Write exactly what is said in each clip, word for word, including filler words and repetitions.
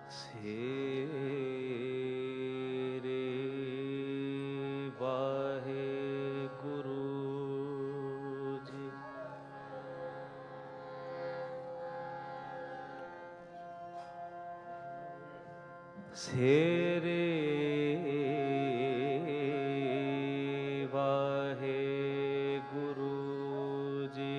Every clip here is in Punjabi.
सेरे वाहे गुरु जी। सेरे वाहे गुरु जी।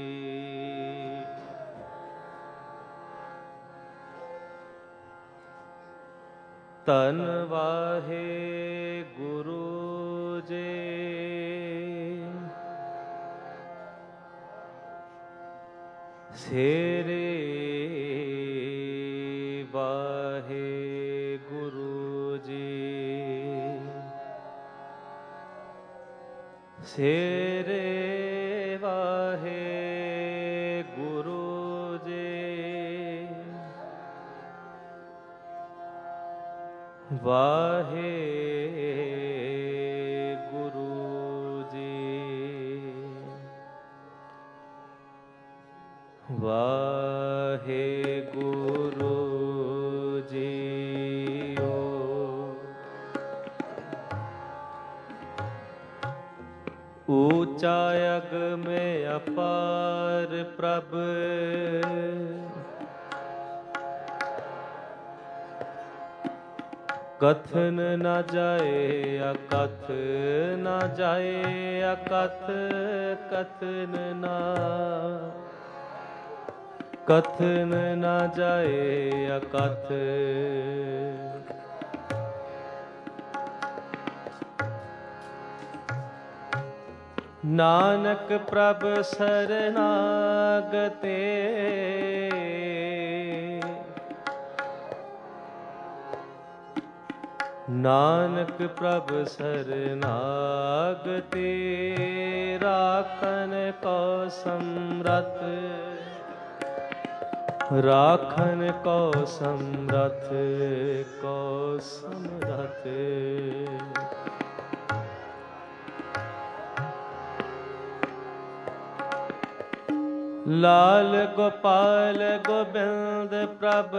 तन वाहे गुरु जी। सेरे वाहे गुरु जी। सेरे वाहे गुरु जी। वाहे गुरु जी। वाहे गुरु जीओ। ऊंचा अग में अपार प्रभ कथन न जाए अकथ न जाए अकथ कथन न कथन न जाए अकथ। नानक प्रभ शरणागते नानक प्रभ शरणागते राखन को समरथ राखन को समरथ को समरथ। लाल गोपाल गोविंद प्रभ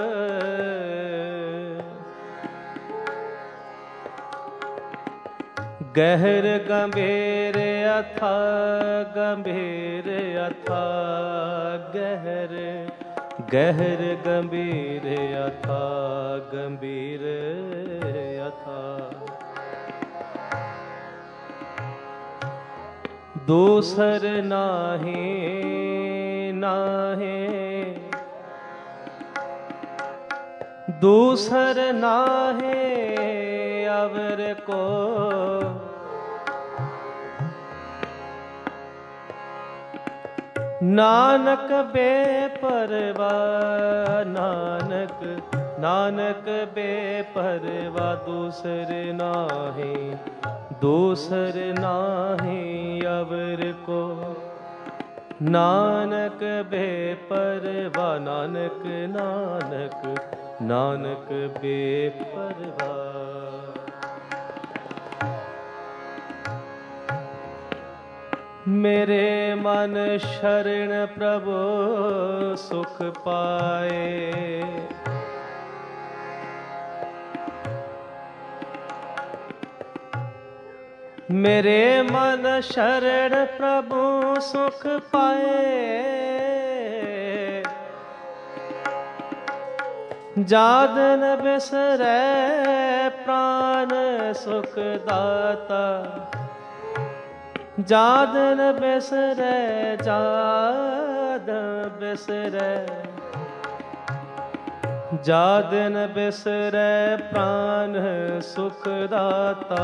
गहर गंभीर अथा गंभीर अथा गहर गहर गंभीर अथा गंभीर अथा। दूसर नाहे नाहे दूसर नाहे अवर को नानक बेपरवा नानक नानक बेपरवा। दूसर नाहे दूसर नाहे अवर को नानक बेपरवा नानक नानक नानक बेपरवा। मेरे मन शरण प्रभु सुख पाए। मेरे मन शरण प्रभु सुख पाए। जादन बिसरै प्राण सुख दाता। जादन बिसरै जादन बिसरै जादन बिसरै प्राण सुख दाता।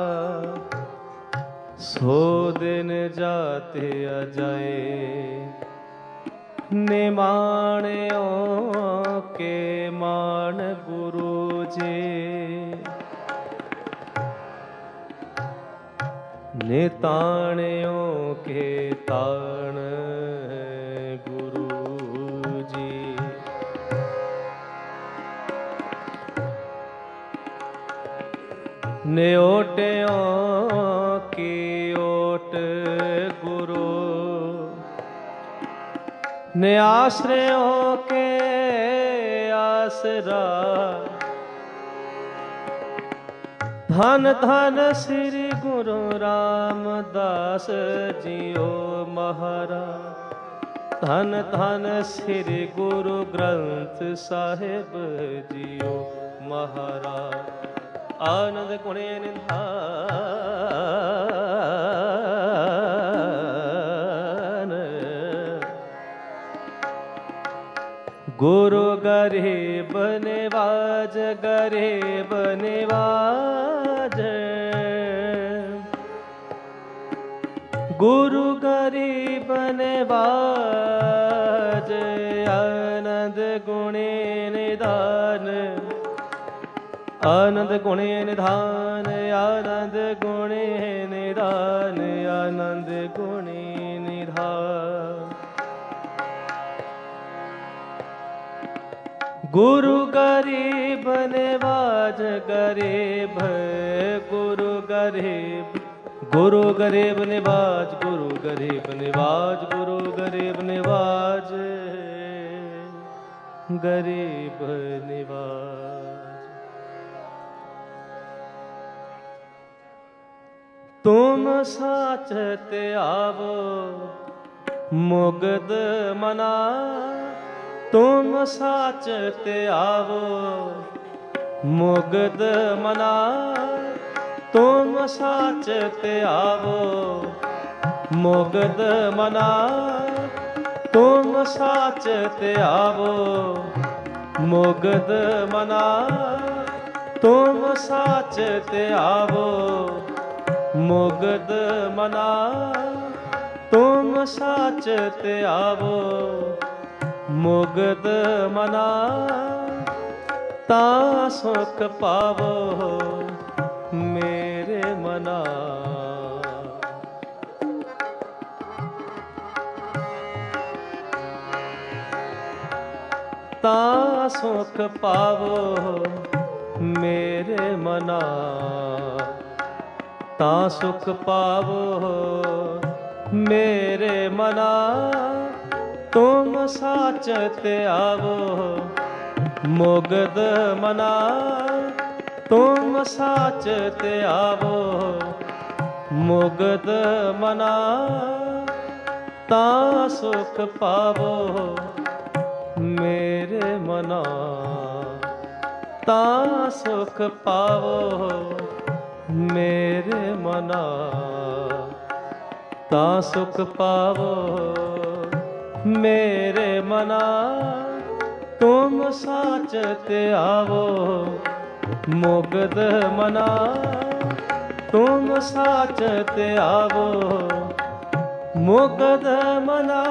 सो दिन जाते अजाए निमाण्यो के मान गुरु जी। निताण्यो के ताण गुरु जी। न्योट्यो की ओट गुरु निआश्रयों के ਆਸਰਾ। ਧੰਨ ਧੰਨ ਸ੍ਰੀ ਗੁਰੂ ਰਾਮਦਾਸ ਜੀਓ ਮਹਾਰਾਜ। ਧੰਨ ਧੰਨ ਸ੍ਰੀ ਗੁਰੂ ਗ੍ਰੰਥ ਸਾਹਿਬ ਜੀਓ ਮਹਾਰਾਜ। ਆਨੰਦ ਗੁਣੇ ਨਿਧਾਨ ਗੁਰੂ ਗਰੀਬ ਨਿਵਾਜ ਗਰੀਬ ਨਿਵਾਜ। ਗੁਰੂ ਗਰੀਬ ਨਿਵਾਜ ਆਨੰਦ ਗੁਣੇ ਨਿਧਾਨ। ਆਨੰਦ ਗੁਣੇ ਨਿਧਾਨ ਆਨੰਦ ਗੁਣੇ ਨਿਧਾਨ ਆਨੰਦ ਗੁਣੇ ਨਿਧਾਨ। ਗੁਰੂ ਗਰੀਬ ਨਿਵਾਜ ਗਰੀਬ ਗੁਰੂ ਗਰੀਬ ਗੁਰੂ ਗਰੀਬ ਨਿਵਾਜ ਗੁਰੂ ਗਰੀਬ ਨਿਵਾਜ ਗੁਰੂ ਗਰੀਬ ਨਿਵਾਜ ਗਰੀਬ ਨਿਵਾਜ। ਤੁਮ ਸਾਚ ਤੇ ਆਵੋ ਮੁਗਦ ਮਨਾ। ਤੁਮ ਸਾਚ ਤੇ ਆਵੋ ਮੁਗਦ ਮਨਾ। ਤੁਮ ਸਾਚ ਤੇ ਆਵੋ ਮੁਗਦ ਮਨਾ। ਤੁਮ ਸਾਚ ਤੇ ਆਵੋ ਮੁਗਦ ਮਨਾ। ਤੁਮ ਸਾਚ ਤੇ ਆਵੋ ਮੁਗਦ ਮਨਾ। ਤੁਮ ਸਾਚ ਤੇ ਆਵੋ ਮੁਗਦ ਮਨਾ। ਤਾਂ ਸੁਖ ਪਾਵੋ ਮੇਰੇ ਮਨਾ। ਤਾਂ ਸੁਖ ਪਾਵੋ ਮੇਰੇ ਮਨਾ। ਤਾਂ ਸੁਖ ਪਾਵੋ ਮੇਰੇ ਮਨਾ। ਤੁਮ ਸਾਚ ਤੇ ਆਵੋ ਮੁਗਦ ਮਨਾ। ਤੁਮ ਸਾਚ ਤੇ ਆਵੋ ਮੁਗਦ ਮਨਾ। ਤਾਂ ਸੁਖ ਪਾਵੋ ਮੇਰੇ ਮਨਾ। ਤਾਂ ਸੁਖ ਪਾਵੋ ਮੇਰੇ ਮਨਾ। ਤਾਂ ਸੁਖ ਪਾਵੋ ਮੇਰੇ ਮਨਾ। ਤੁਮ ਸਾਚ ਤੇ ਆਵੋ ਮੁਗਦ ਮਨਾ। ਤੁਮ ਸਾਚ ਤੇ ਆਵੋ ਮੁਗਦ ਮਨਾ।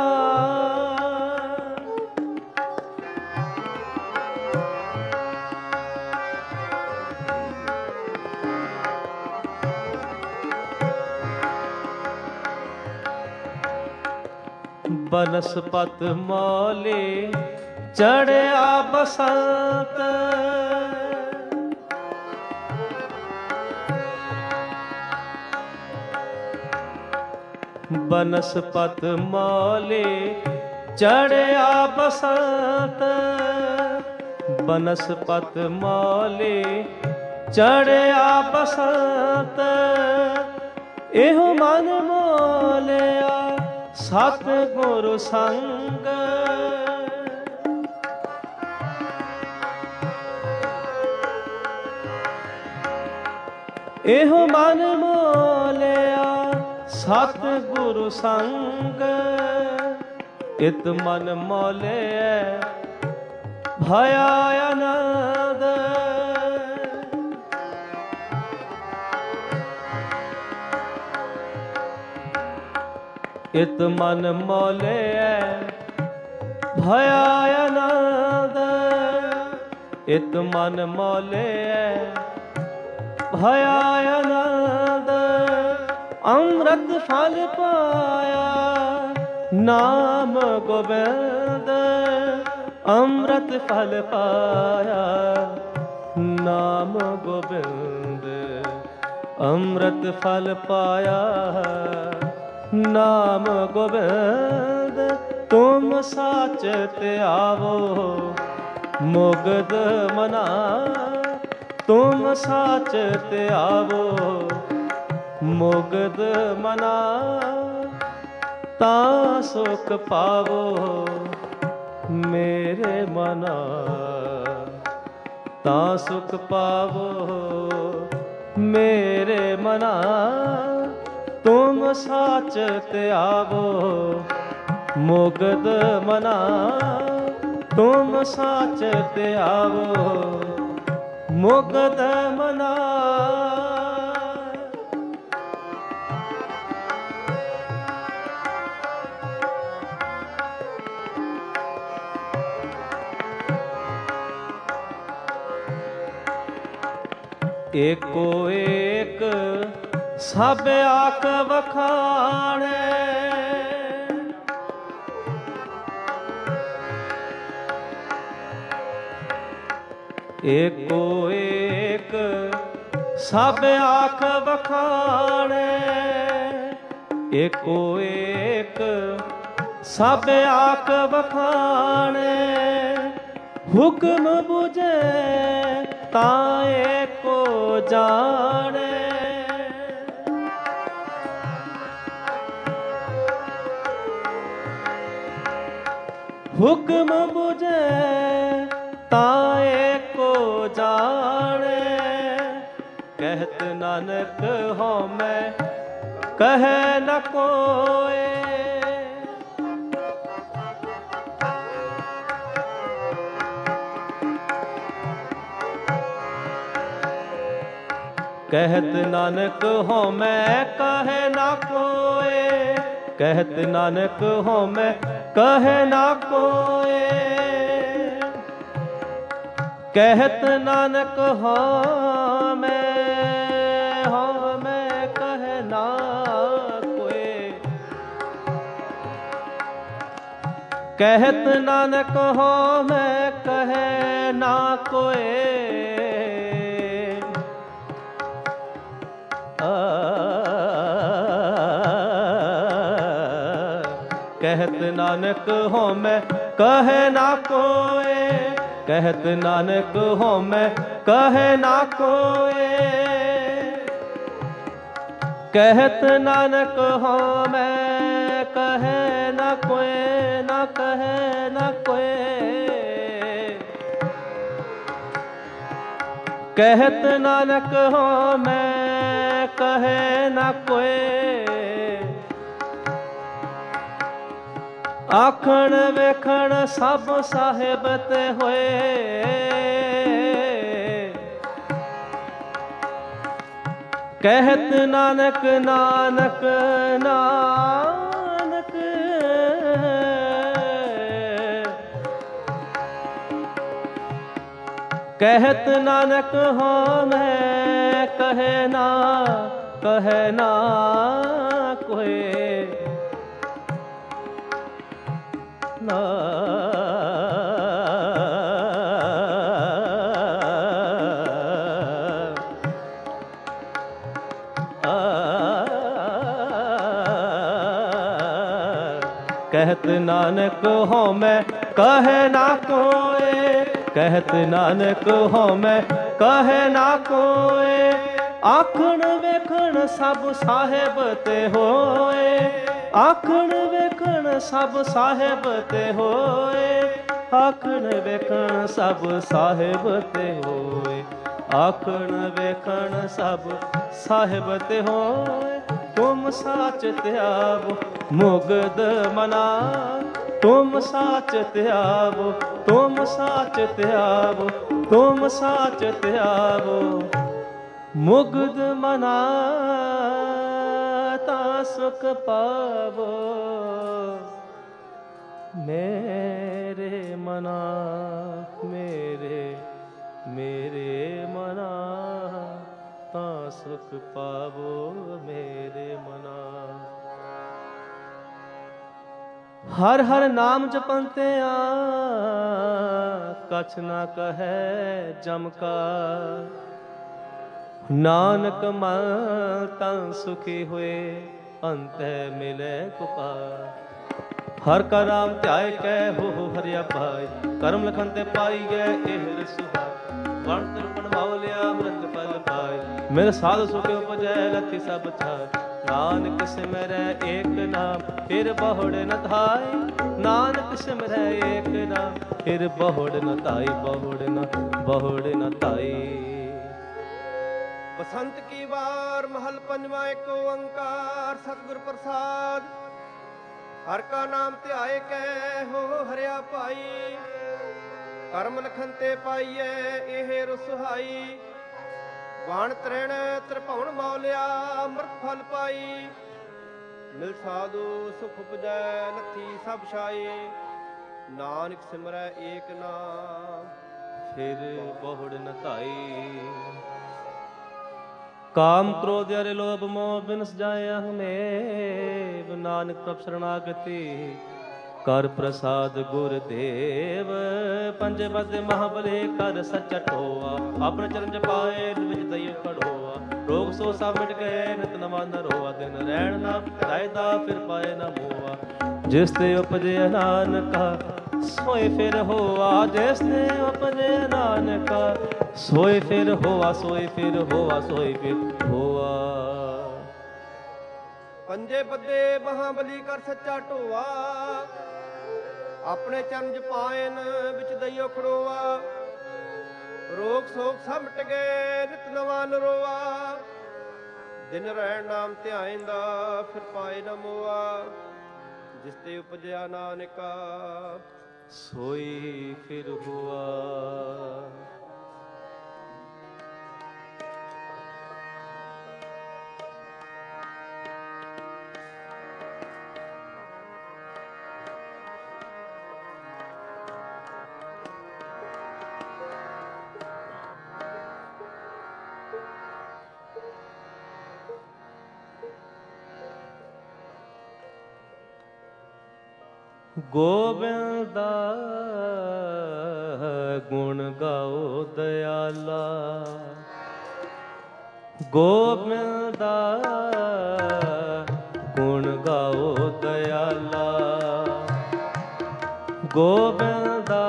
ਬਨਸਪਤ ਮੌਲੇ ਚੜਿਆ ਬਸੰਤ। ਬਨਸਪਤ ਮੌਲੇ ਚੜਿਆ ਬਸੰਤ। ਬਨਸਪਤ ਮੌਲੇ ਚੜਿਆ ਬਸੰਤ। ਇਹੋ ਮਨ ਮੋਲਿਆ ਸਤ ਗੁਰੂ ਸੰਗ। ਇਹੋ ਮਨ ਮੋਲਿਆ ਸਤ ਗੁਰੂ ਸੰਗ। ਇਤ ਮਨ ਮੋਲਿਆ ਭਇਆ ਆਨੰਦ। ਇਤ ਮਨ ਮੋਲਿਆ ਭਇਆ ਆਨੰਦ। ਇਤ ਮਨ ਮੋਲਿਆ ਭਇਆ ਆਨੰਦ। ਅੰਮ੍ਰਿਤ ਫਲ ਪਾਇਆ ਨਾਮ ਗੋਬਿੰਦ। ਅੰਮ੍ਰਿਤ ਫਲ ਪਾਇਆ ਨਾਮ ਗੋਬਿੰਦ। ਅੰਮ੍ਰਿਤ ਫਲ ਪਾਇਆ ਨਾਮ ਗੋਬਿੰਦ। ਤੁਮ ਸਾਚ ਤੇ ਆਵੋ ਮੁਗਧ ਮਨਾ ਤੁਮ ਸਾਚ ਧਿਆਵੋ। ਮੁਗਧ ਮਨਾ ਤਾਂ ਸੁਖ ਪਾਵੋ। ਮੇਰੇ ਮਨਾ ਤਾਂ ਸੁਖ ਪਾਵੋ। ਮੇਰੇ ਮਨਾ ਤੁਮ ਸਾਚ ਧਿਆਵੋ। ਮੁਗਧ ਮਨਾ ਤੁਮ ਸਾਚ ਧਿਆਵੋ। ਮੁਗਧ ਮਨਾ ਏਕੋ ਏਕ ਸਭ ਆਖ ਵਖਾਣੈ। ਏਕੋ ਏਕ ਸਭ ਆਖ ਵਖਾਣੈ। ਏਕੋ ਏਕ ਸਭ ਆਖ ਵਖਾਣੈ। ਹੁਕਮ ਬੁਝੈ ਤਾਂ ਏਕੋ ਜਾਣੈ। ਹੁਕਮ ਬੁਝੈ ਤਾਂ ਏਕੋ ਜਾਣੈ। ਕਹਿਤ ਨਾਨਕ ਹਉਮੈ ਕਹੈ ਨ ਕੋਇ। ਕਹਿਤ ਨਾਨਕ ਹਉਮੈ ਕਹੈ ਨ ਕੋਇ। ਕਹਿਤ ਨਾਨਕ ਹਉਮੈ ਕਹੈ ਨ ਕੋਇ। ਕਹਿਤ ਨਾਨਕ ਹਉਮੈ ਹਉਮੈ ਕਹੈ ਨ ਕੋਇ। ਕਹਿਤ ਨਾਨਕ ਹਉਮੈ ਕਹੈ ਨ ਕੋਇ। ਕਹਿਤ ਨਾਨਕ ਹਉਮੈ ਕਹੈ ਨ ਕੋਇ। ਕਹਿਤ ਨਾਨਕ ਹਉਮੈ ਕਹੈ ਨ ਕੋਇ। ਕਹਿਤ ਨਾਨਕ ਹਉਮੈ ਕਹੈ ਨ ਕੋਇ। ਨ ਕਹੈ ਨ ਕੋਇ। ਕਹਿਤ ਨਾਨਕ ਹਉਮੈ ਕਹੈ ਨ ਕੋਇ। ਆਖਣ ਵੇਖਣ ਸਭ ਸਾਹਿਬ ਤੇ ਹੋਏ। ਕਹਿਤ ਨਾਨਕ ਨਾਨਕ ਨਾਨਕ। ਕਹਿਤ ਨਾਨਕ ਹਉਮੈ ਕਹੈ ਨਾ ਕਹੈ ਨਾ ਕੋਇ। ਨਾ ਕਹਿਤ ਨਾਨਕ ਹਉਮੈ ਕਹੈ ਨ ਕੋਇ। ਕਹਿਤ ਨਾਨਕ ਹਉਮੈ ਕਹੈ ਨ ਕੋਇ। ਆਖਣ ਵੇਖਣ ਸਭ ਸਾਹਿਬ ਤੇ ਹੋਏ। ਆਖਣ ਵੇਖਣ ਸਭ ਸਾਹਿਬ ਤੇ ਹੋਏ। ਆਖਣ ਵੇਖਣ ਸਭ ਸਾਹਿਬ ਤੇ ਹੋਏ। ਆਖਣ ਵੇਖਣ ਸਭ ਸਾਹਿਬ ਤੇ ਹੋਏ। ਤੁਮ ਸਾਚ ਧਿਆਵੋ ਮੁਗਧ ਮਨਾ। ਤੁਮ ਸਾਚ ਧਿਆਵੋ ਤੁਮ ਸਾਚ ਧਿਆਵੋ ਤੁਮ ਸਾਚ ਧਿਆਵੋ। ਮੁਗਧ ਮਨਾ ਤਾਂ ਸੁਖ ਪਾਵੋ। ਮੇਰੇ ਮਨਾ ਮੇਰੇ ਮੇਰੇ ਮਨਾ ਤਾਂ ਸੁਖ ਪਾਵੋ। ਮੇਰੇ ਮਨਾ ਹਰ ਹਰ ਨਾਮ ਜਪੰਤਿਆ ਕਛ ਨਾ ਕਹੈ ਜਮ ਕਾ। ਨਾਨਕ ਮਨ ਤਾਂ ਸੁਖੀ ਹੋਏ ਅੰਤੈ ਮਿਲੇ ਕੁਪਾਰ। ਹਰ ਕਾ ਨਾਮ ਧਿਆਏ ਕੈ ਹੋ ਹੋ ਹਰਿਆ ਪਾਈ। ਕਰਮ ਲਖਨ ਤੇ ਪਾਈ ਗਏ ਇਹ ਰਸੁਹਾ। ਵਣ ਤਿਰਪਣ ਮਾਉਲਿਆ ਅੰਮ੍ਰਿਤ ਫਲ ਪਾਏ। ਮੇਰੇ ਸਾਧ ਸੁਖ ਉਪਜੈ ਲਥੀ ਸਭ ਛਾਏ। ਨਾਨਕ ਸਿਮਰੈ ਏਕ ਨਾਮ ਫਿਰ ਬਹੁੜ ਨ ਧਾਈ। ਨਾਨਕ ਸਿਮਰੈ ਏਕ ਨਾਮ ਫਿਰ ਬਹੁੜ ਨ ਧਾਈ। ਬਹੁੜ ਨ ਬਹੁੜ ਨ ਧਾਈ। ਬਸੰਤ ਕੀ ਵਾਰ ਮਹਲ ਪੰਜਵਾ ਏਕ ਓੰਕਾਰ ਸਤਿਗੁਰ ਪ੍ਰਸਾਦ। ਹਰ ਕਾ ਨਾਮ ਧਿਆਏ ਕੈ ਹੋ ਹਰਿਆ ਭਾਈ। ਕਰਮ ਲਖਨ ਤੇ ਪਾਈਐ ਇਹ ਰਸੁਹਾਈ। ਬਾਣ ਤਰਣ ਤ੍ਰਿਭੁਵਨ ਮੌਲਿਆ ਅੰਮ੍ਰਿਤ ਫਲ ਪਾਈ। ਮਿਲ ਸਾਧੂ ਸੁਖ ਉਪਜੈ ਲੱਥੀ ਸਭ ਛਾਈ। ਨਾਨਕ ਸਿਮਰੈ ਏਕ ਨਾਮ ਫਿਰ ਬਹੁੜ ਨ ਧਾਈ। ਕਾਮ ਕ੍ਰੋਧ ਅਰਿ ਲੋਭ ਮੋਹ ਬਿਨਸ ਜਾਏ ਹਮੇਵ। ਨਾਨਕ ਪ੍ਰਭ ਸ਼ਰਨਾਗਤੀ ਕਰ ਪ੍ਰਸਾਦ ਗੁਰ ਦੇਵ। ਪੰਜੇ ਬਦੇ ਮਹਾਬਲੇ ਕਰ ਸੱਚਾ ਟੋਆ। ਆਪਣੇ ਚਰਨ ਚ ਪਾਏ ਵਿੱਚ ਦਈਓ ਖੜੋਆ। ਰੋਗ ਸੋ ਸਭ ਮਿਟ ਗਏ ਨਿਤ ਨਵਾਂ ਨ ਰੋਆ। ਦਿਨ ਰਹਿਣ ਨਾ ਰਾਇਦਾ ਫਿਰ ਪਾਏ ਨਾ ਮੋਆ। ਜਿਸ ਤੇ ਉਪਜੇ ਨਾਨਕਾ ਸੋਏ ਫਿਰ ਹੋਆ। ਜਿਸ ਤੇ ਉਪਜੇ ਨਾਨਕਾ ਸੋਏ ਫਿਰ ਹੋਆ। ਸੋਏ ਫਿਰ ਹੋਆ। ਸੋਏ ਫਿਰ ਹੋਆ। ਪੰਜੇ ਬੱਦੇ ਮਹਾਬਲੀ ਕਰ ਸੱਚਾ ਢੋਆ। ਆਪਣੇ ਚਰਨ ਚ ਪਾਇਨ ਵਿੱਚ ਦਈਓ ਖੜੋਆ। ਰੋਗ ਸੋਗ ਸਭ ਮਿਟ ਗਏ ਨਿਤ ਨਵਾਂ ਨਰੋਆ। ਦਿਨ ਰਹਿਣ ਨਾਮ ਧਿਆਇਂਦਾ ਫਿਰ ਪਾਏ ਨਾ ਮੋਆ। ਜਿਸ ਤੇ ਉਪਜਿਆ ਨਾਨਕਾ ਸੋਈ ਫਿਰ ਹੋਆ। ਗੋਬਿੰਦਾ ਗੁਣ ਗਾਓ ਦਇਆਲਾ। ਗੋਬਿੰਦਾ ਗੁਣ ਗਾਓ ਦਇਆਲਾ। ਗੋਬਿੰਦਾ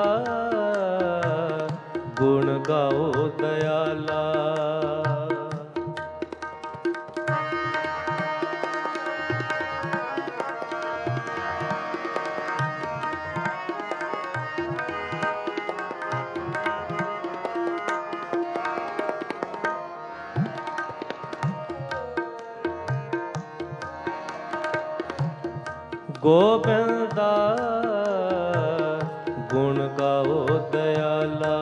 ਗੁਣ ਗਾਓ ਦਇਆਲਾ। ਗੋਬਿੰਦਾ ਗੁਣ ਗਾਓ ਦਇਆਲਾ।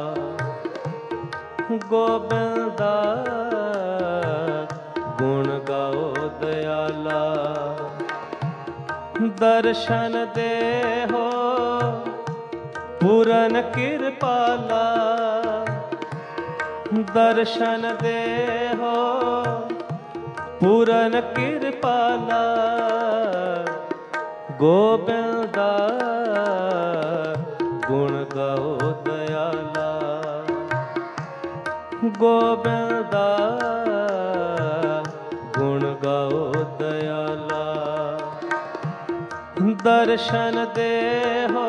ਗੋਬਿੰਦਾ ਗੁਣ ਗਾਓ ਦਇਆਲਾ। ਦਰਸ਼ਨ ਦੇਹੋ ਪੂਰਨ ਕਿਰਪਾਲਾ। ਦਰਸ਼ਨ ਦੇਹੋ ਪੂਰਨ ਕਿਰਪਾਲਾ। ਗੋਬਿੰਦਾ ਗੁਣ ਗਾਓ ਦਇਆਲਾ। ਗੋਬਿੰਦਾ ਗੁਣ ਗਾਓ ਦਇਆਲਾ। ਦਰਸ਼ਨ ਦੇਹੋ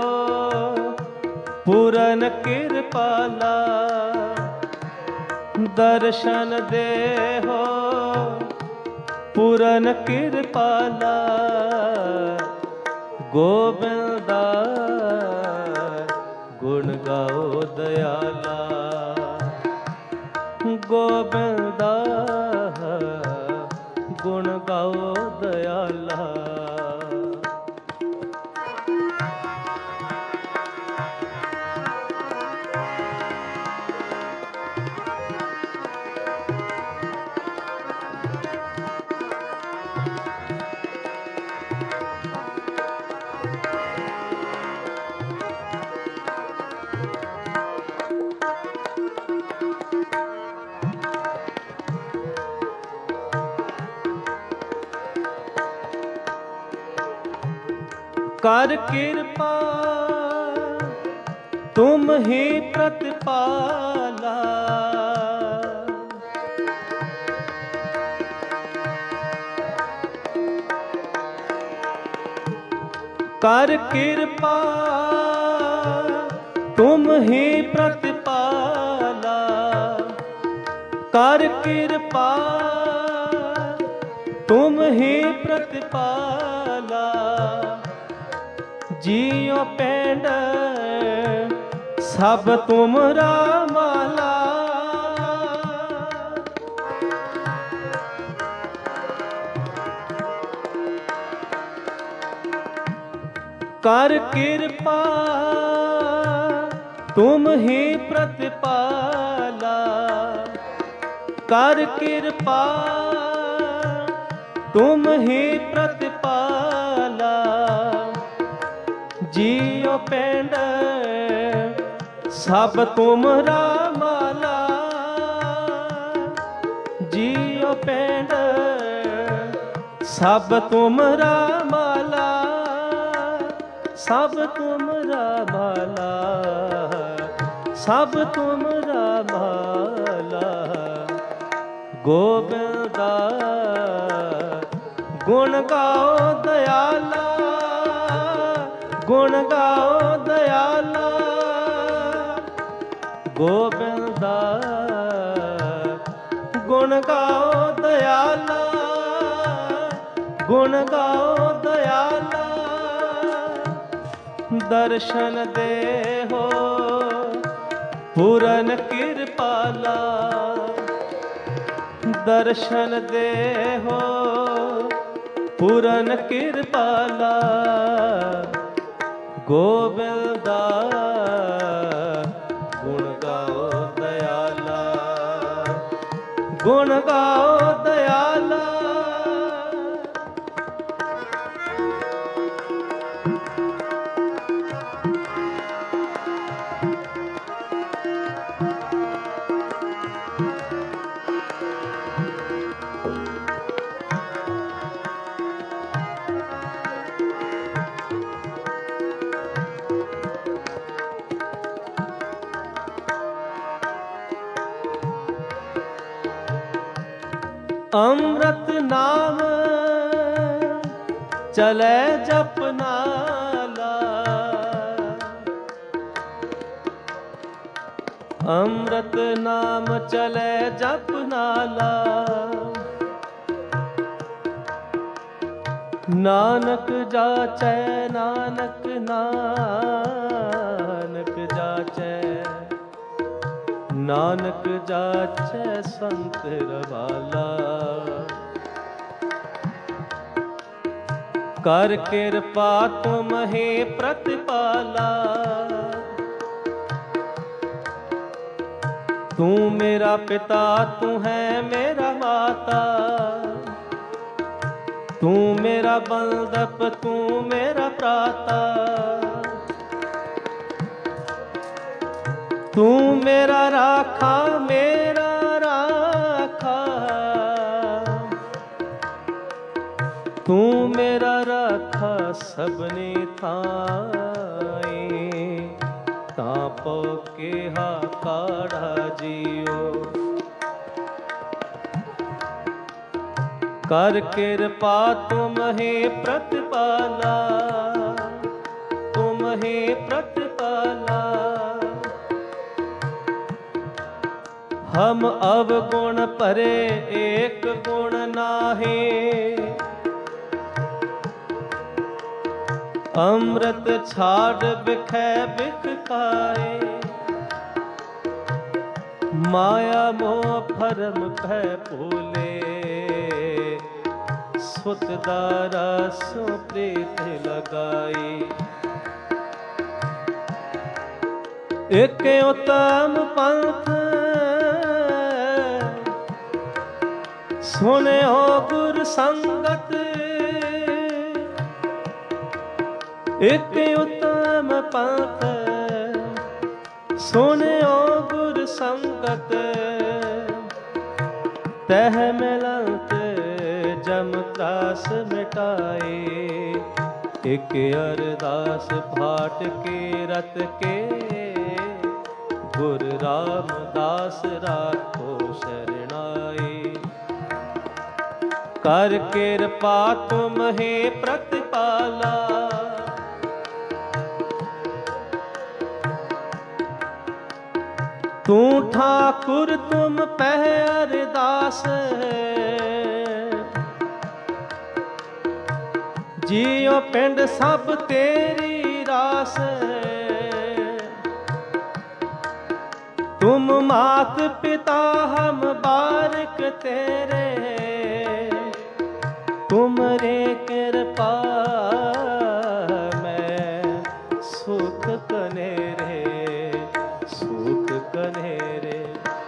ਪੂਰਨ ਕਿਰਪਾਲਾ। ਦਰਸ਼ਨ ਦੇਹੋ ਪੂਰਨ ਕਿਰਪਾਲਾ। ਗੋਬਿੰਦਾ ਗੁਣ ਗਾਓ ਦਇਆਲਾ। ਗੋਬਿੰਦਾ ਗੁਣ ਗਾਓ ਦਇਆਲਾ। ਕਰ ਕਿਰਪਾ ਤੁਮ ਹੀ ਪ੍ਰਤਿਪਾਲਾ। कर कृपा तुम ही प्रतिपाला, कर कृपा तुम ही प्रतिपाला, जियो पेंड सब तुमरा माला। कर कृपा तुम ही प्रतिपाला, कर कृपा तुम ही प्रतिपाला, जियो पेंड सब तुमरा माला, जियो पेंड सब तुमरा माला, सब तुमरा माला, सब तुमरा माला। गोविंदा गुण गाओ दयाला, गुण गाओ दयाला, गोविंदा गुण गाओ दयाला, गुण गाओ दयाला। दर्शन दे हो पूरन कृपाला, दर्शन दे हो पूरन कृपाला, गोविंदा गुण गाओ दयाला, गुण गाओ दयाला। अमृत नाम चले जपनाला, अमृत नाम चले जपनाला, नानक जाचै नानक नानक जाचै, नानक जाचै संत रवाला। कर कृपा तुम ही प्रतिपाला, तू मेरा पिता तू है मेरा माता, तू मेरा बंदप तू मेरा प्राता, तू मेरा राखा मेरा राखा, तू मेरा राखा सबने थाए, तापो के हा काढ़ा जियो। कर कृपा तुम ही प्रतिपाला, तुम ही प्रतिपाला, हम अवगुण परे एक गुण नाहे, अमृत छाड़ बिखै बिख खाए, माया मोह भरम भय भूले, सुत दारा सो प्रीत लगाई। एक उत्तम पंथ सुने हो गुर संगत, एक उत्तम पंथ सुने हो गुर संगत, तह मिलत जम त्रास मिटाए, एक अरदास भाट के रत के, गुर रामदास राखो शरणाई। कर कृपा तुम ही प्रतिपाला, ਤੂੰ ਠਾਕੁਰ ਤੁਮ ਪਹਿ ਅਰਦਾਸ, ਜੀਉ ਪਿੰਡ ਸਭ ਤੇਰੀ ਰਾਸ। ਤੁਮ ਮਾਤ ਪਿਤਾ ਹਮ ਬਾਰਿਕ ਤੇਰੇ, ਤੁਮਰੇ ਕਿਰਪਾ ਮੈਂ ਸੁਖ ਕਨੇਰੇ, ਸੁਖ ਕਨੇਰੇ।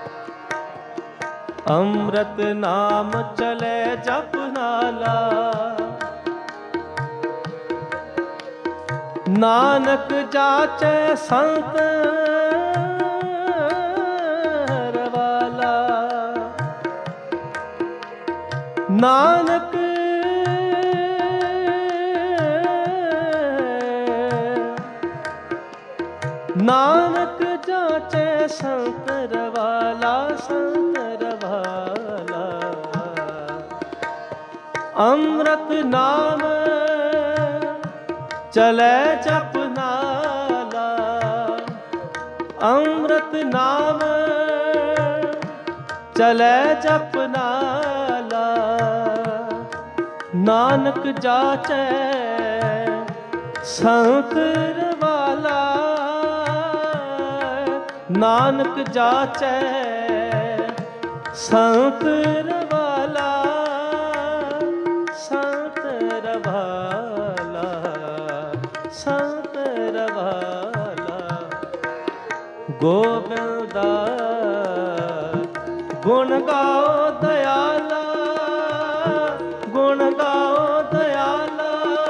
ਅੰਮ੍ਰਿਤ ਨਾਮ ਚਲੇ ਜਪ ਨਾਲਾ, ਨਾਨਕ ਜਾਚੈ ਸੰਤ ਰਵਾਲਾ। ਨਾਨਕ ਨਾਨਕ ਜਾਚੈ ਸੰਤ ਰਵਾਲਾ, ਸੰਤ ਰਵਾਲਾ। ਅੰਮ੍ਰਿਤ ਨਾਮ ਚਲੇ ਜਪ ਨਾਲਾ, ਅੰਮ੍ਰਿਤ ਨਾਮ ਚਲੇ ਜਪ ਨਾਲਾ। ਨਾਨਕ ਜਾਚੈ ਸੰਤ ਰਵਾਲਾ, ਨਾਨਕ ਜਾਚੈ ਸੰਤ ਰਵਾਲਾ, ਸੰਤ ਰਵਾਲਾ, ਸੰਤ ਰਵਾਲਾ। ਗੋਬਿੰਦਾ ਗੁਣ ਗਾਓ ਦਇਆਲਾ, ਗੁਣ ਗਾਓ ਦਇਆਲਾ।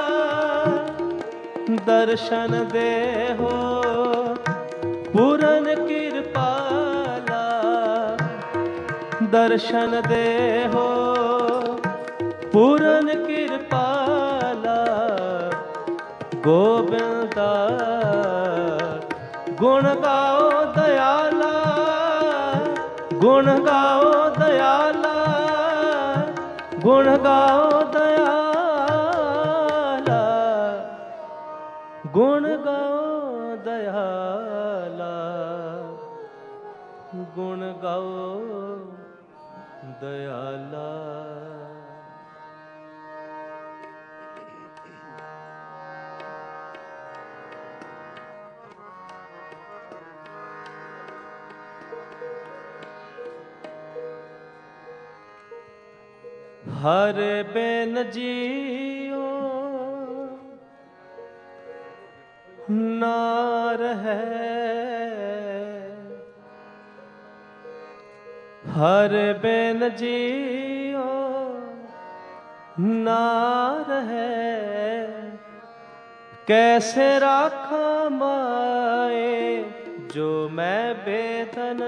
ਦਰਸ਼ਨ ਦੇਹੋ ਪੂਰਨ ਕਿਰਪਾਲਾ, ਦਰਸ਼ਨ ਦੇਹੋ ਪੂਰਨ ਕਿਰਪਾਲਾ। ਗੋਬਿੰਦਾ ਗੁਣ ਗਾਓ ਦਇਆਲਾ, ਗੁਣ ਗਾਓ ਦਇਆਲਾ, ਗੁਣ ਗਾਓ ਦਇਆਲਾ, ਗੁਣ ਗਾਓ ਦਇਆਲਾ, ਗੁਣ ਗਾਓ ਦਇਆਲਾ। ਹਰ ਬਿਨ ਜੀਉ ਨਾ ਰਹੈ, ਹਰ ਬਿਨ ਜੀਉ ਨਾ ਰਹੈ। ਕੈਸੇ ਰਾਖਾਂ ਮਾਏ ਜੋ ਮੈਂ ਬੇਤਨ,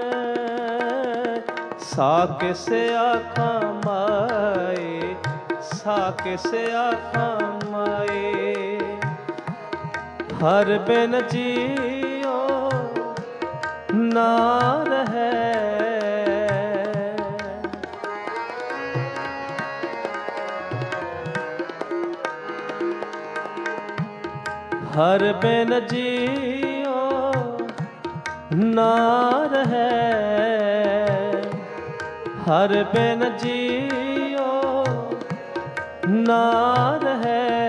ਸਾ ਕਿਸ ਆਖਾਂ ਮਾਏ, ਸਾ ਕਿਸ ਆਖਾਂ ਮਾਏ। ਹਰ ਬਿਨ ਜੀਉ ਨਾ ਰਹੈ, ਹਰ ਬਿਨ ਜੀਉ ਨਾ ਰਹੈ, ਹਰ ਬਿਨ ਜੀਉ ਨਾ ਰਹੈ।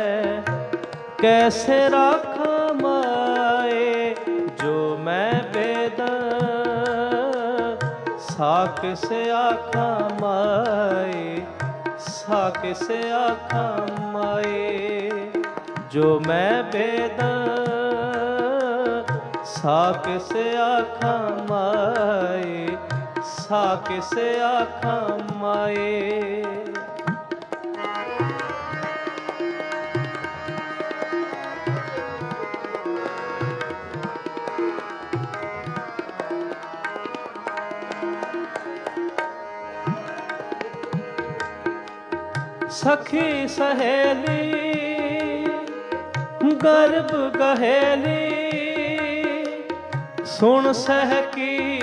ਕੈਸੇ ਰਾਖਾਂ ਮਾਏ ਜੋ ਮੈਂ ਬੇਦਨ, ਸਾ ਕਿਸ ਆਖਾਂ ਮਾਏ, ਸਾ ਕਿਸ ਆਖਾਂ ਮਾਏ। ਜੋ ਮੈਂ ਬੇਦਨ, ਸਾ ਕਿਸ ਆਖਾਂ ਮਾਏ, ਸਾ ਕਿਸ ਆਖਾਂ ਮਾਏ। ਸਖੀ ਸਹੇਲੀ ਗਰਭ ਗਹੇਲੀ, ਸੁਣ ਸਹਿ ਕੀ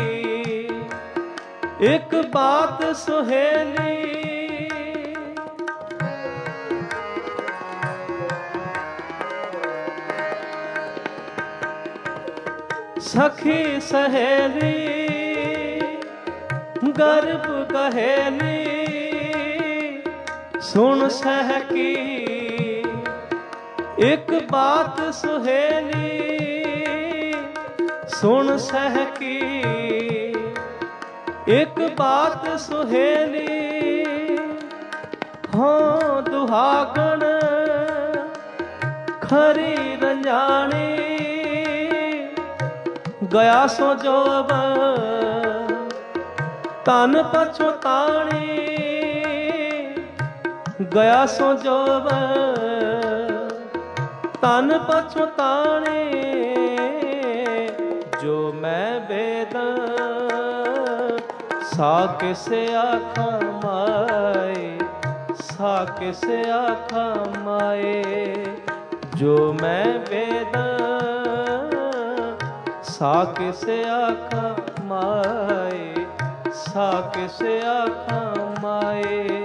ਇੱਕ ਬਾਤ ਸੁਹੇਲੀ। सखी सहेली गर्भ कहेली सुन सह की एक बात सुहेली सुन सह की एक बात सुहेली हो दुहागण खरी रंजानी गया सो जोब तन पछुतानी गया सो जोब तन पछुतानी जो मैं वेद सा किसे आखा माए सा किसे आखा माए जो मैं वेद सा किसे आखा माए सा किसे आखा माए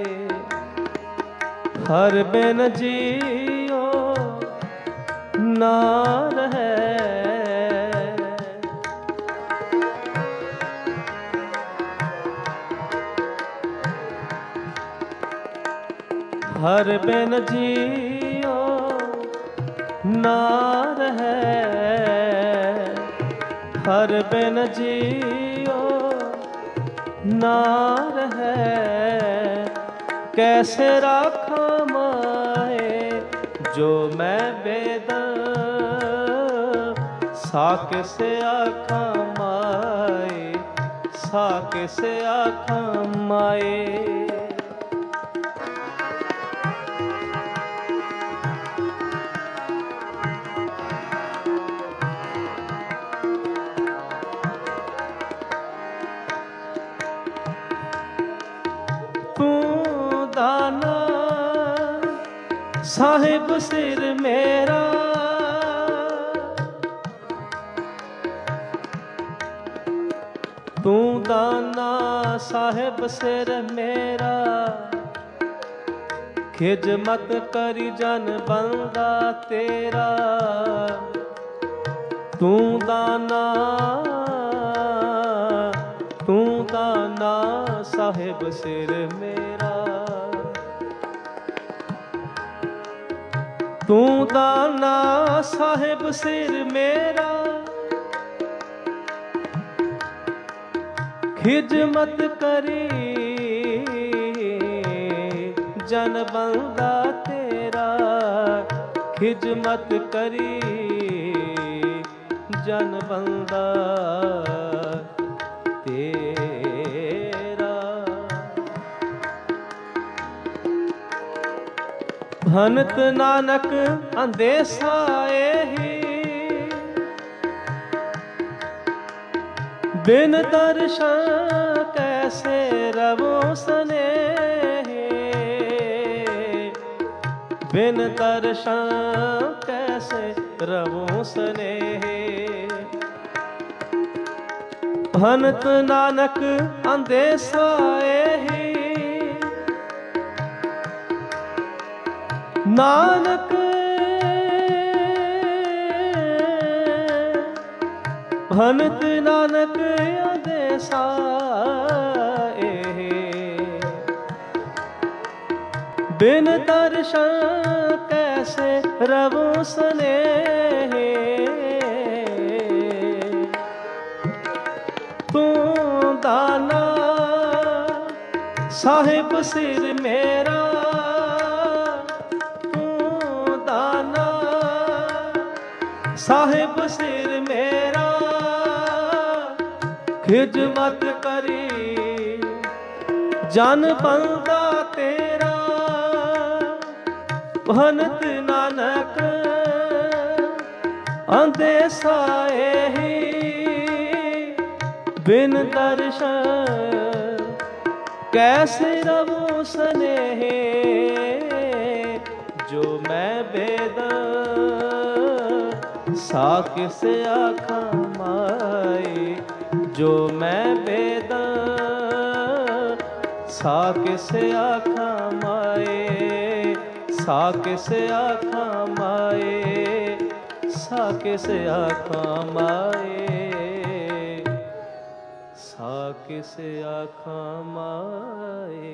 हर बिन जियो ना रहे हर बिन जियो ना रहे हर बिन जियो ना रहे कैसे राखा माए जो मैं वेद सा किसे आखा माए सा किसे आखा माए साहिब सिर मेरा तू दाना साहिब सिर मेरा खिज मत करी जन बंदा तेरा तू दाना तू दाना साहिब सिर मेरा तू दाना साहिब सिर मेरा खिज मत करी जन बंदा तेरा खिज मत करी जन बंदा तेरा भनत नानक अंदेसा एही बिन दर्शन कैसे रवो स्नेही बिन दर्शन कैसे रवो स्नेही भनत नानक अंदेसा एही नानक भनत नानक अंदेसा एही बिन दर्शन कैसे रवो स्नेही तू दाना साहिब सिर मेरा साहिब सिर मेरा खिज मत करी जन बंदा तेरा भनत नानक अंदेसा एही बिन दर्शन कैसे रवो स्नेही जो मैं वेद सा किसे आखा माए जो मैं वेद सा किसे आखा माए सा किसे आखा माए सा किसे आखा माए। किस आखा माए।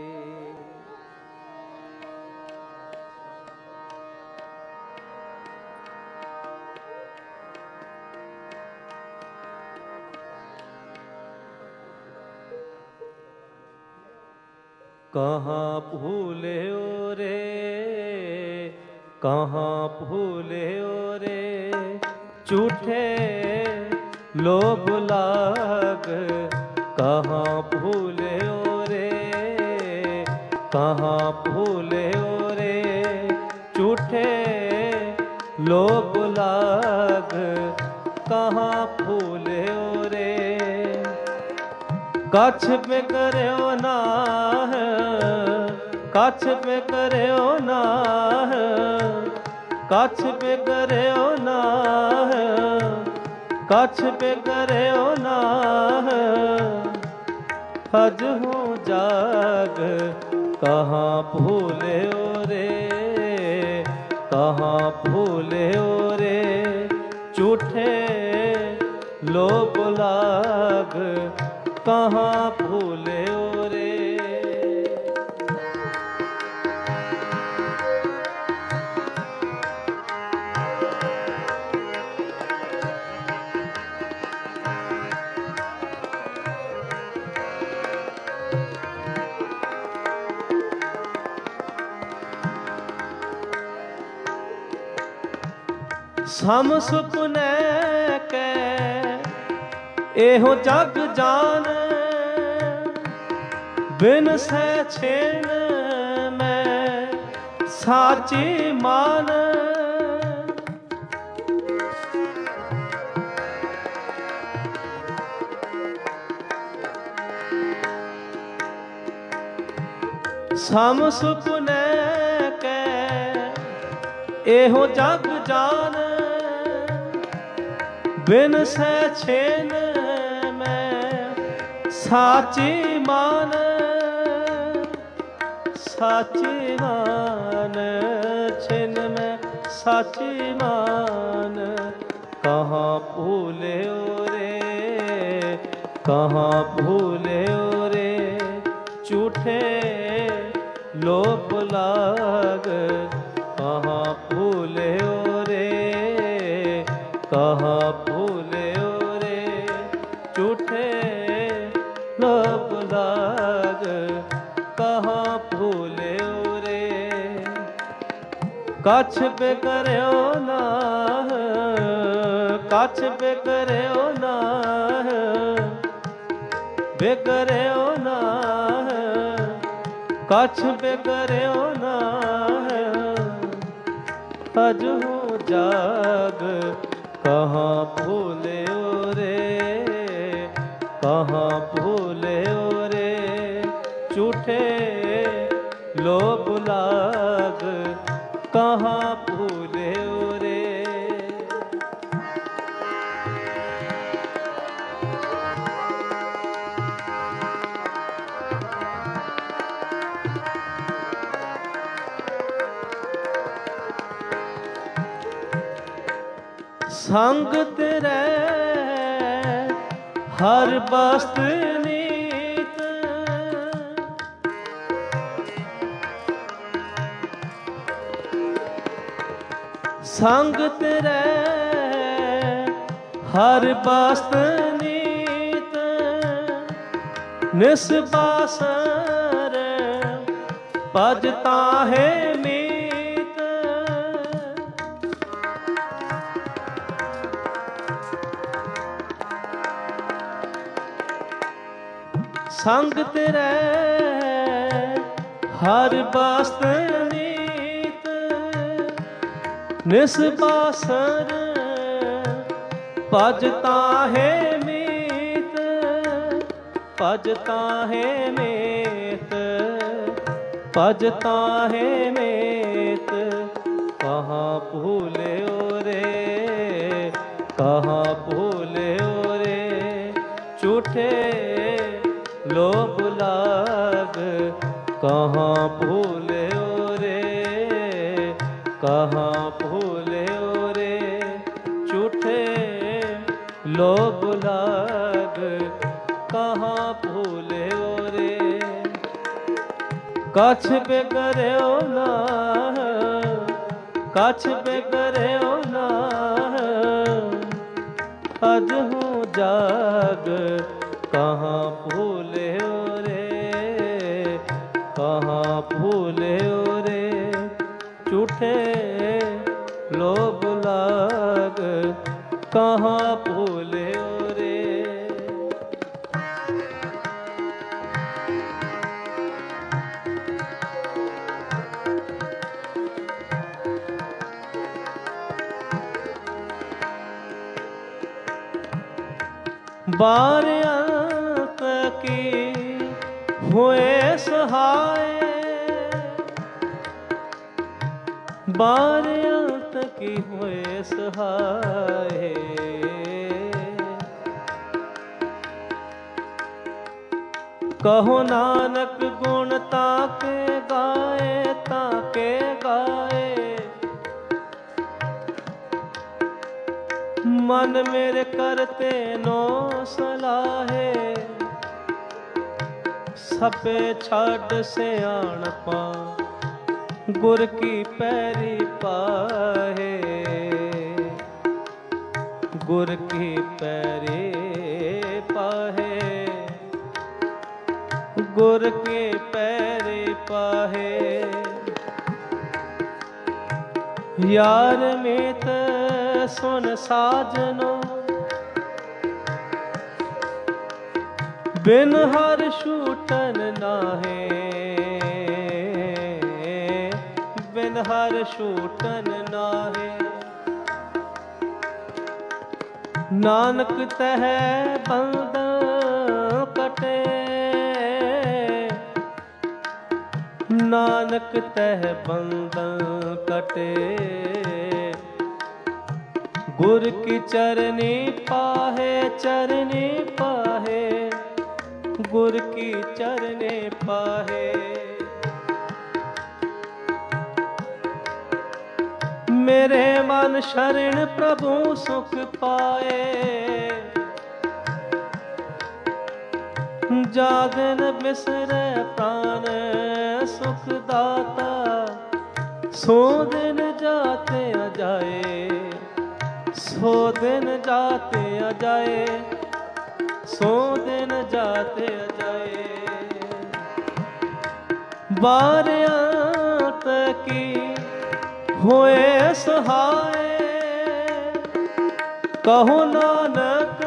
कहाँ भूले ओ रे, कहाँ भूले ओ रे, झूठे लोभ लाग। कहाँ भूले ओ रे, कहाँ भूले ओ रे, झूठे लोभ लाग। कहाँ भूले ओ रे, कछ पे करयो नाह, कछ पे करयो नाह, कछ पे करयो नाह, कछ पे करयो नाह। हज हूँ जाग, कहाँ भूले ओ रे, कहाँ भूले ओ रे, झूठे लोभ लाग। कहाँ भूले ओ रे। सम सुपने कै एहो जग जान, बिन सै छेन मैं साची मान। सम सुपने कै एहो जग जान, बिन सै छेन मैं साची मान। साची मान छिन में साची मान। कहाँ भूले ओ रे, कहाँ भूले ओ रे, झूठे लोभ लाग। कहाँ भूले ओ रे, कहाँ भूले ओ रे, झूठे लोभ लाग। कहाँ भूले ओ रे, कछ पे करयो नाह, कछ पे करयो नाह, बेकरयो नाह, कछ पे करयो नाह। हज हूँ जाग, कहाँ भूले ओ रे, कहाँ भूले ओ रे, झूठे लोभ लाग। कहाँ भूले ओ रे। संग तेरे हर बस्त नीत, संग तेरे हर बस्त नीत। निस्बासर भजता है मीत। संग तेरे हर बस्त नीत। निस्बासर भजता है मीत। भजता है मीत, भजता है मीत। कहाँ भूले ओ रे, कहाँ भूले ओ रे, झूठे लोभ लाग। कहाँ भूले ओ रे, कहाँ भूले ओ रे, झूठे लोभ लाग। कहाँ भूले रे। कछ बिगड़ो ना कछ बिगड़ो ना अज हूँ जाग कहाँ भूले रे कहाँ भूले रे। झूठे लोभ लाग कहाँ भूले रे। बार अंत की हुए सहाय बार अंत की हुए सहाय। कहो नानक गुण ताके गाए ताके गाए। मन मेरे करते नो सलाहे। सपे छाड़ से आन पा गुर की पैरी पाहे। गुर की पैरी पाहे गुर के पैरी पाहे। यार मीत सुन साजनो बिन हर छूटन नाहे। बिन हर छूटन नाहे। नानक तह बंद कटे नानक तह बंद कटे। गुर की चरनी पाहे चरनी पाहे गुर की चरने पाहे। मेरे मन शरण प्रभु सुख पाए। जागन बिसरे प्राण सुख दाता। सो दिन जाते अजाए सो दिन जाते अजाए सो दिन जाते अजाए। बार अंत की हुए सहाय। कहो नानक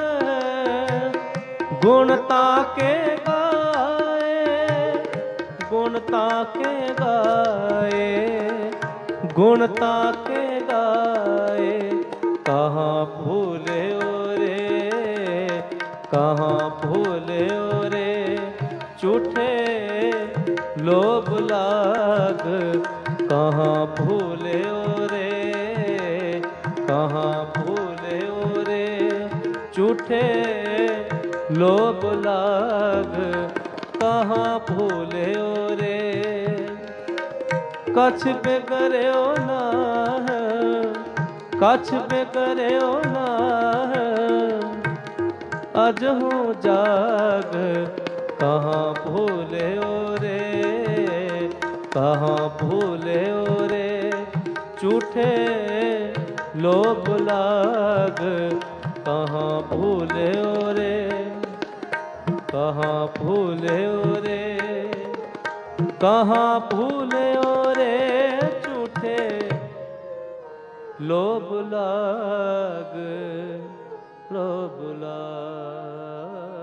गुण ताके गाए गुण ताके गाए गुण ताके गाए। कहाँ भूले रे कहाँ भूले रे। झूठे लोभ लाग कहाँ भूले रे कहाँ भूले रे। झूठे लोभ लाग कहाँ भूले रे। कछ बिगड़ो ना कछ बिगड़ो ना अज हूँ जाग कहाँ भूले रे कहाँ भूले रे। झूठे लोभ लाग कहाँ भूले रे कहाँ भूले रे कहाँ भूले रे। झूठे लोभ लाग लोभ लाग।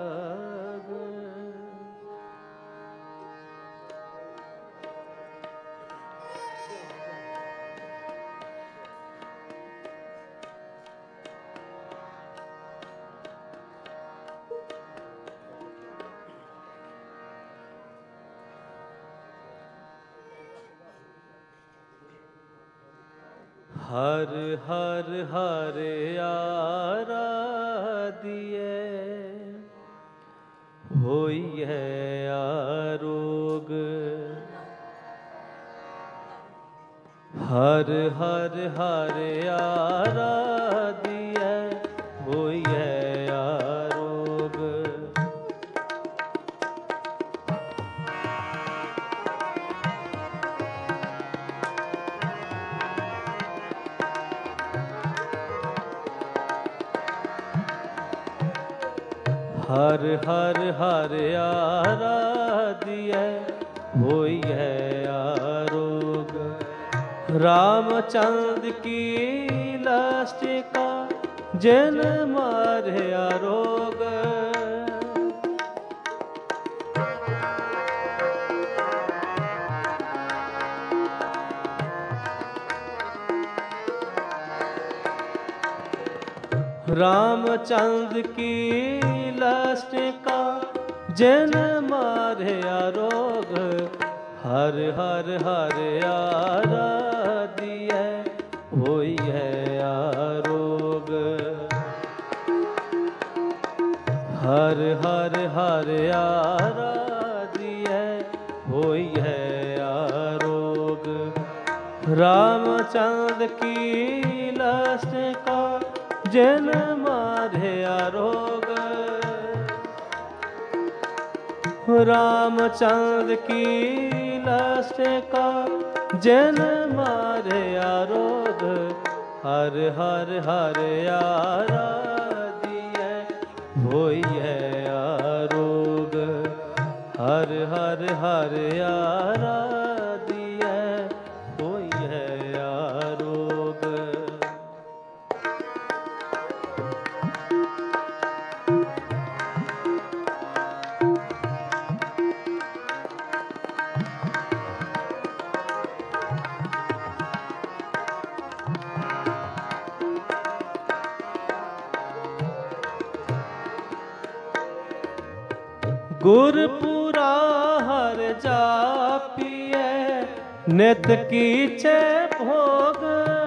हर हर हर आराधिए होई है आरोग। हर हर हर आराधिए होई है आरोग। हर हर हर आराधिय होई है आरोग। रामचंद्र की लास्टिका जिन मारे आरोग। रामचंद्र की लास्टिका जिन मारे आरोग। हर हर हर आराधिय होई है आरोग। हर हर हर आराधिय होई है आरोग। रामचंद्र की लास्टिका जिन मारे आरोग। रामचंद्र की लास्टिका जिन मारे आरोग। हर हर हर आराधिय होई है आरोग। हर हर हर आराधिय होई है आरोग। गुरपुरा हर जापिए नित कीचे भोग।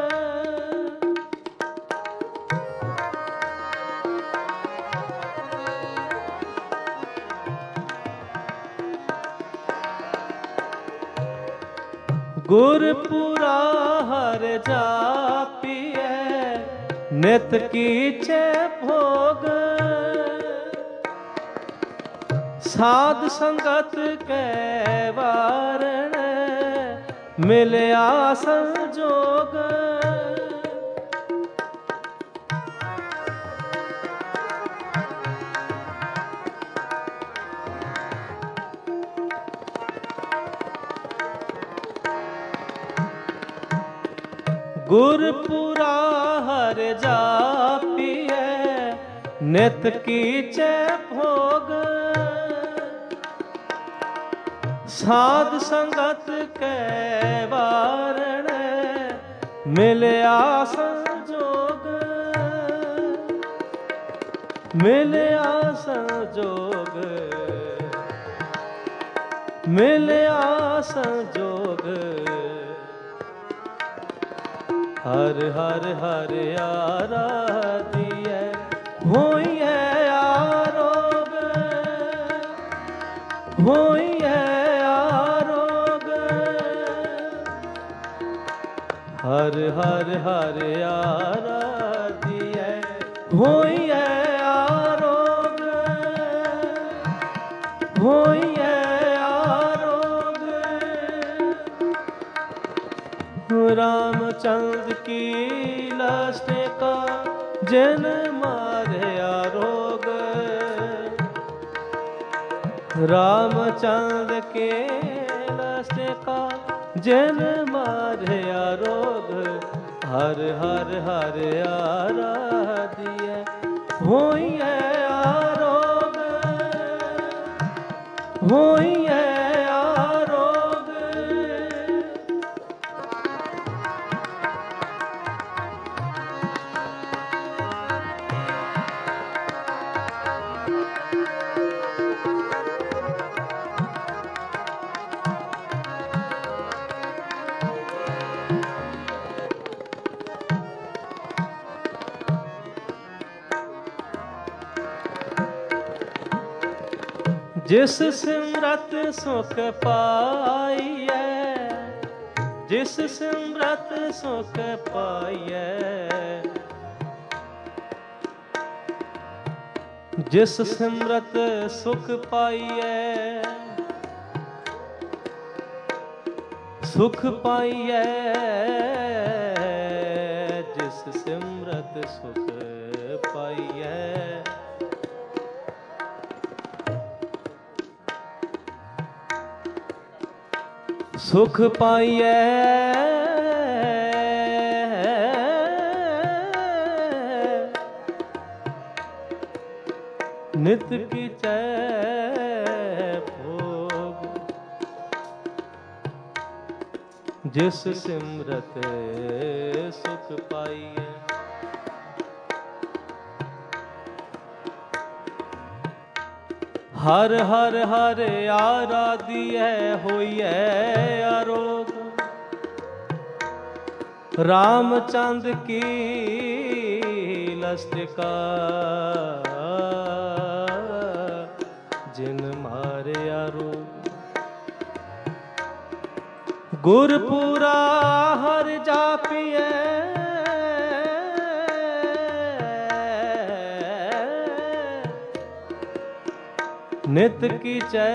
गुरपुरा हर जापिए नित कीचे भोग। साध संगत के वारण मिलया संजोग। गुरपुरा हर जापिए नित कीचे भोग। साध संगत के वारण मिलया संजोग। मिलया संजोग। मिलया संजोग। हर हर हर आराधिय होई है आरोग। होई है हर हर हर आराधिय होई है आरोग। होई है आरोग। रामचंद्र की लास्टिका जिन मारे आरोग। रामचंद्र के लास्टिका जिन मारे आरोग। हर हर हर आराधिय होई है आरोग। होई है आरोग। जिस सिमरत सुख पाइए। जिस सिमरत सुख पाइए। जिस सिमरत सुख पाइए। सुख पाइए। जिस सिमरत सुख पाइए। ਸੁਖ ਪਾਈਐ ਨਿਤ ਕੀਚੈ ਭੋਗ। ਜਿਸ ਸਿਮਰਤ ਸੁਖ ਪਾਈਐ ਹਰ ਹਰ ਹਰ ਆਰਾਧੀਐ ਹੋਈਐ ਆਰੋਗ। ਰਾਮਚੰਦ ਕੀ ਲਸਟਿਕਾ ਜਿਨ ਮਾਰਿਆ ਰੋਗ। ਗੁਰਪੂਰਾ ਹਰ ਜਾਪੀਐ ਨਿਤ ਕੀਚੈ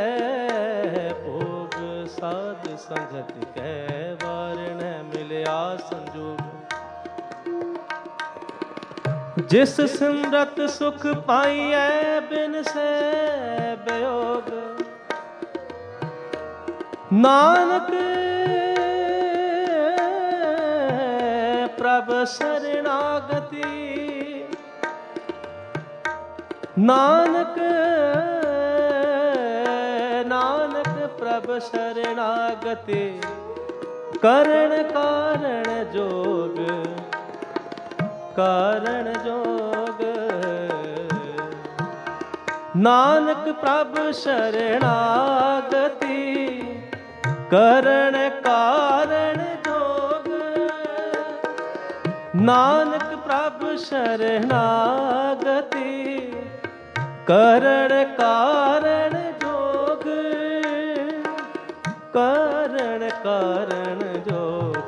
ਭੋਗ। ਸਾਧ ਸੰਗਤ ਕੈ ਵਾਰਣ ਮਿਲਿਆ ਸੰਜੋਗ। ਜਿਸ ਸਿਮਰਤ ਸੁਖ ਪਾਈਐ ਬਿਨ ਸੇ ਬਿਯੋਗ। ਨਾਨਕ ਪ੍ਰਭ ਸਰਣਾਗਤੀ। ਨਾਨਕ ਨਾਨਕ ਪ੍ਰਭ ਸਰਣਾਗਤੀ। ਕਰਨ ਕਾਰਣ ਜੋਗ ਕਾਰਣ ਜੋਗ। ਨਾਨਕ ਪ੍ਰਭ ਸਰਣਾਗਤੀ। ਕਰਨ ਕਾਰਣ ਜੋਗ। ਨਾਨਕ ਪ੍ਰਭ ਸਰਣਾਗਤੀ। ਕਰਨ ਕਾਰਣ ਜੋਗ। ਕਰਨ ਕਾਰਣ ਜੋਗ।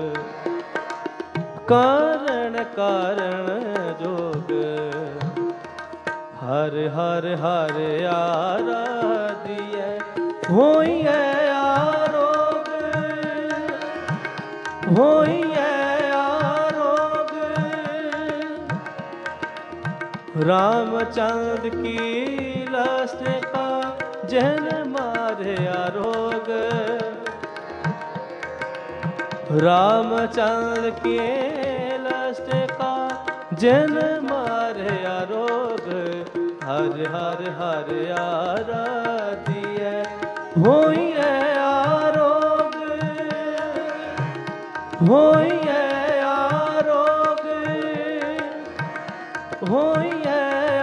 ਕਾਰਣ ਕਾਰਣ ਜੋਗ। ਹਰ ਹਰ ਹਰ ਆਰਾਧੀਐ ਹੋਈਐ ਆਰੋਗ। ਹੋਈਐ ਆਰੋਗ। ਰਾਮਚੰਦ ਕੀ ਲਸਟਿਕਾ ਜਿਨ ਮਾਰਿਆ ਰੋਗ। ਰਾਮਚੰਦ ਕੀ ਲਸਟਿਕਾ ਜਿਨ ਮਾਰਿਆ ਰੋਗ। ਹਰ ਹਰ ਹਰ ਆਰਾਧੀਐ ਹੋਈਐ ਆਰੋਗ। ਹੋਈਐ ਆਰੋਗ। ਹੋਈਐ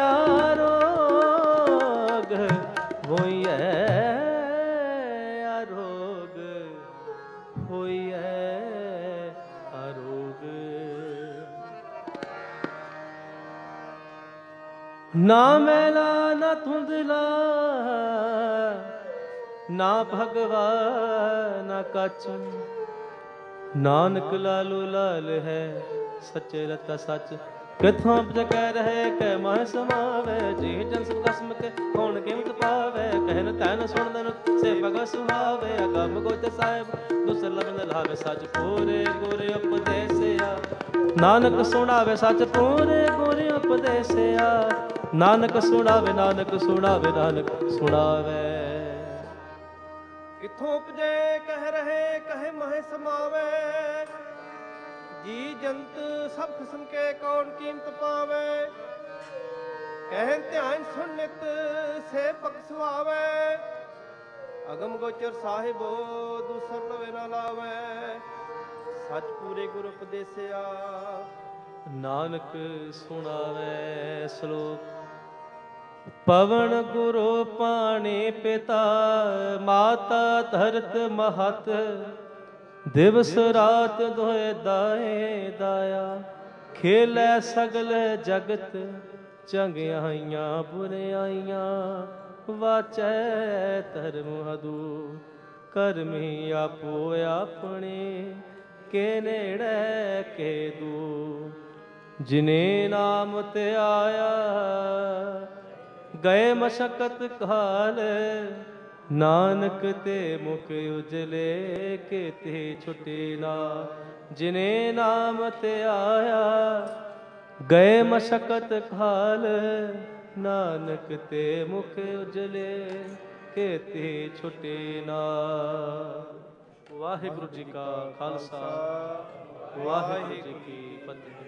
ਆਰੋਗ। ਹੋਈਐ ਆਰੋਗ। ਹੋਈਐ ਆਰੋਗ। ਨਾ ਮੈਲਾ ਨਾ ਧੁੰਦਲਾ ਨਾ ਭਗਵਾ ਨਾ ਕੱਚ। ਨਾਨਕ ਲਾਲੋ ਲਾਲ ਹੈ ਸੱਚੇ ਰਤਾ ਸੱਚ। ਕਿਥੋਂ ਕਹਿ ਰਹੇ ਕਹਿ ਮਹ ਸਮਾਵੇ। ਜੀ ਜਨ ਸਭ ਕਸਮ ਕੇ ਕੌਣ ਕੀਮਤ ਪਾਵੇ। ਕਹਿਨ ਤੈਨ ਸੁਣਨ ਸੇ ਭਗ ਸੁਹਾਵੇ। ਅਗਮ ਗੋਚ ਸਾਹਿਬ ਦੁਸਰ ਲਬਨ ਲਾਵੇ। ਸੱਚ ਪੂਰੇ ਗੁਰ ਉਪਦੇਸਿਆ। ਨਾਨਕ ਸੁਣਾਵੇ ਸੱਚ ਪੂਰੇ ਗੁਰ ਉਪਦੇਸਿਆ। ਨਾਨਕ ਸੁਣਾਵੇ ਨਾਨਕ ਸੁਣਾਵੇ ਨਾਨਕ ਸੁਣਾਵੇ। ਕਿਥੋਂ ਉਪਜੇ ਕਹਿ ਰਹੇ ਕਹਿ ਮਹ ਸਮਾਵੇ। ਜੀ ਜੰਤ ਸਭ ਕਿਸਮ ਕੇ ਕੌਣ ਕੀਮਤ ਪਾਵੇ। ਕਹਿਨ ਧਿਆਨ ਸੁਣ ਨਿਤ ਸੇ ਭਗ ਸੁਹਾਵੇ। ਅਗਮ ਗੋਚਰ ਸਾਹਿਬੋ ਦੂਸਰ ਲਵੇ ਨਾ ਲਾਵੇ। ਸੱਚ ਪੂਰੇ ਗੁਰ ਉਪਦੇਸਿਆ। ਨਾਨਕ ਸੁਣਾਵੇ ਸ਼ਲੋਕ। ਪਵਨ ਗੁਰੂ ਪਾਣੀ ਪਿਤਾ ਮਾਤਾ ਧਰਤ ਮਹਤ। ਦਿਵਸ ਰਾਤ ਦੋਇ ਦਾਏ ਦਾਇਆ। ਖੇਲੈ ਸਗਲ ਜਗਤ ਚੰਗਿਆਈਆਂ ਬੁਰਿਆਈਆਂ। ਵਾਚੈ ਧਰਮ ਹਦੂ ਕਰਮੀ ਆਪੋ ਆਪਣੇ। ਕੇ ਨੇੜੇ ਕੇ ਦੂ ਜਿਨੇ ਨਾਮ ਤੇ ਆਇਆ। ਗਏ ਮਸ਼ਕਤ ਕਾਲ ਨਾਨਕ ਤੇ ਮੁਖ ਉਜਲੇ। ਕੇਤੇ ਛੁਟੇ ਨਾ ਜਿਨੇ ਨਾਮ ਤੇ ਆਇਆ। ਗਏ ਮਸ਼ਕਤ ਕਾਲ ਨਾਨਕ ਤੇ ਮੁਖ ਉਜਲੇ। ਕੇਤੇ ਛੁਟੇ ਨਾ। ਵਾਹਿਗੁਰੂ ਜੀ ਕਾ ਖਾਲਸਾ ਵਾਹਿਗੁਰੂ ਜੀ ਕੀ ਫਤਿਹ।